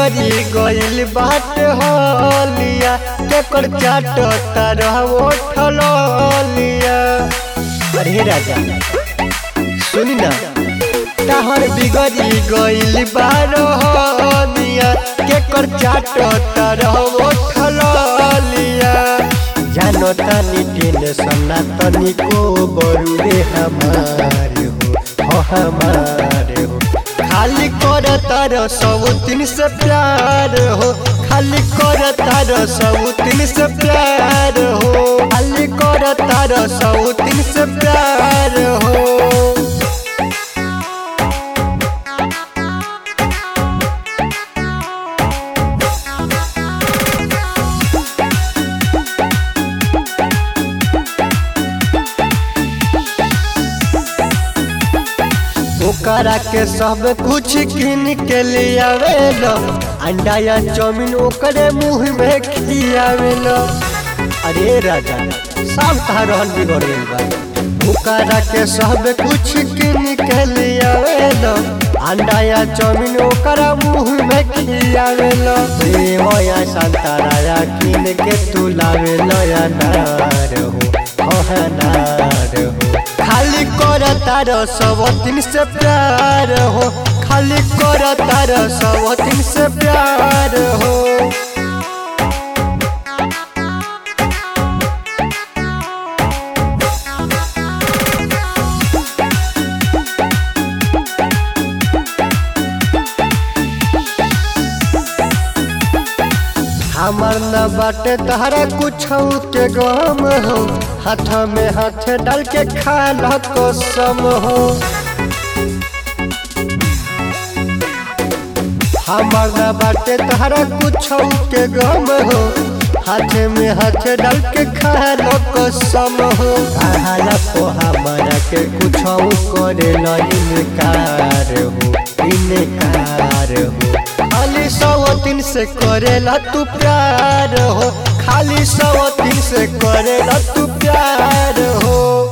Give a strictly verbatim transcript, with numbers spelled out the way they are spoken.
बिगड़ी गइल बाट हलिया केकर चाट तारा उठल लिया। अरे राजा सुनी ना, ताहर बिगड़ी गइल बार हलिया केकर चाट तारा उठल लिया। जानो तानी टेंशन ना तनिको बरुए हमार हो हमार हो। खाली कर तार सब तीन से प्यार हो, खाली कर तार सब तीन से प्यार हो, खाली कर तार सब तीन से प्यार हो। ओकरा के सब कुछ किन के लियावेलो, अंडा या चाउमीन ओकरे मुँह में खियावेलो। अरे राजा सब रहन बिगड़ गइल बा। ओकरा के सब कुछ किन के लियावेलो, अंडा या चाउमीन ओकरा मुँह में खियावेलो। प्रेम या संतरा या किन के तू लावेलो या नार हो नार हो। खाली कर तार सब तीन से प्यार हो, खाली कर तार सब तीन से प्यार हो। हमार न बाटे तहरा कुछ के गम हो, हाथ में हाथ डाल के खाला कसम हो। हमार न बाटे तहरा कुछ के गम हो, हाथ में हाथ डाल के खाला कसम हो। खाला को हमारा के कुछ करे न इनकार हो इनकार हो। खाली सौ तीन से करेला तू प्यार हो, खाली सौ तीन से करेला तू प्यार हो।